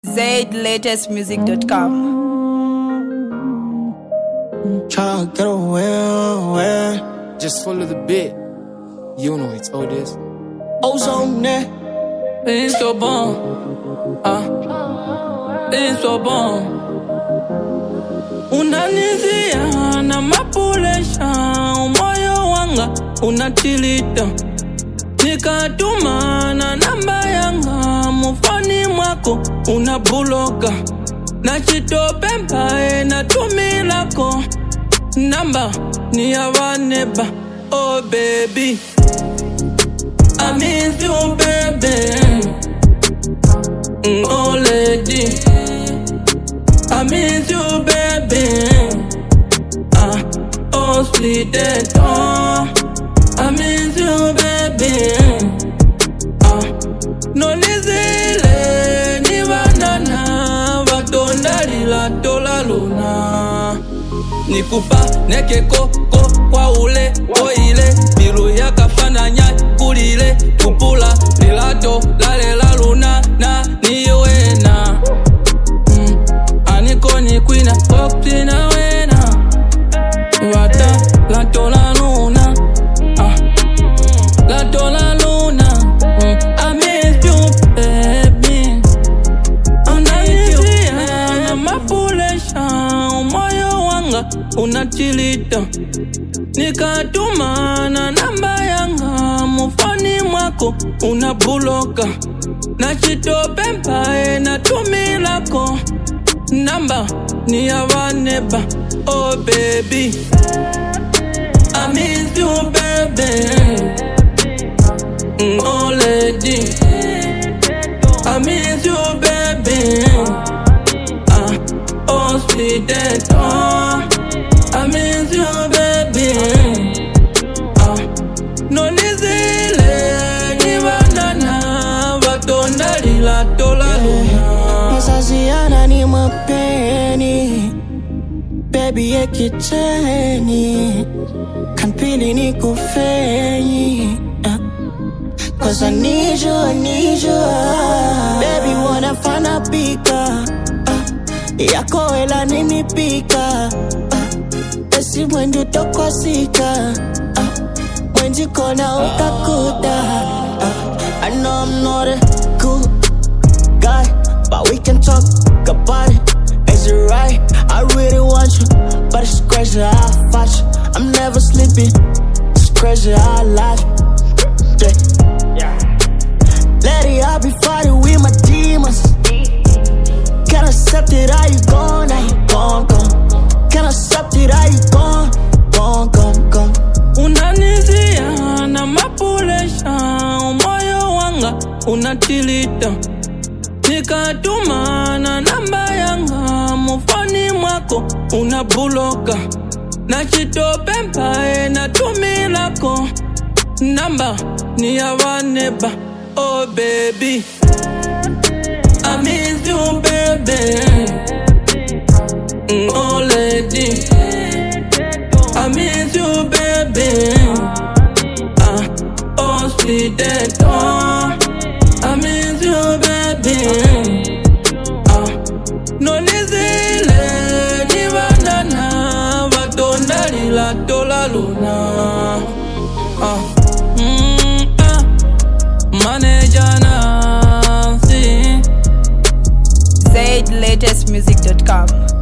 ZLatestmusic.com. Tryna get away. Just follow the beat. You know it's all this. Ozone, né? It's so bon. It's so bon. Unanizia na mapulesha, umoyo wanga unatilita. Nikatuma na namba yanga, mufoni mwako unabuloka. Nachitope mpae na tumilako, namba ni ya waneba. Oh baby, I miss you baby. Oh lady, I miss you baby. Oh sweet oh, I miss you baby. No nizile ni banana, watondali la tola luna. Nikupa neke koko kwa ule oile, bilu ya kafana nyai kulile kupula lilato lale la luna na niwena. Aniko ni kwina kokti na wena, wata la tola luna, la tola luna. I miss you baby. Unanizia na mapulesha, umoyo wanga unatilita. Nikatuma na namba yanga, mufoni mwako unabuloka. Nachitope mpae na tumilako, namba ni ya waneba. Oh baby, I miss you baby. Oh lady, I miss you baby. Oh sweet oh, I miss you baby. No nizile ni banana, watondali la tola luna. Masaziana ni mapeni, baby ye kiteni, kanpili ni kufenyi. Cause I need you, baby wanafana pika, yako hela nimipika. Esi mwendu tokwa sika, mwenji kona utakuta. I know I'm not a good guy, but we can talk about it. Is it right? I really want you, but it's crazy how I fight you. I'm never sleeping, it's crazy how I lie. Lady, I be fighting with my demons. Can't accept it, how you gone, now you gone. Can't accept it, how you gone. Unanizia na mapulesha, umoyo wanga unatilita. Nikatuma na namba yanga, mufoni mwako unabuloka. Nachitope mpae na tumilako, namba ni ya waneba. Oh baby, I miss you baby. Oh lady, I miss you baby. Oh sweet oh, I miss you baby. No nizile ni banana, watondali la tola luna. Manager Nancy, ZLatestmusic.com.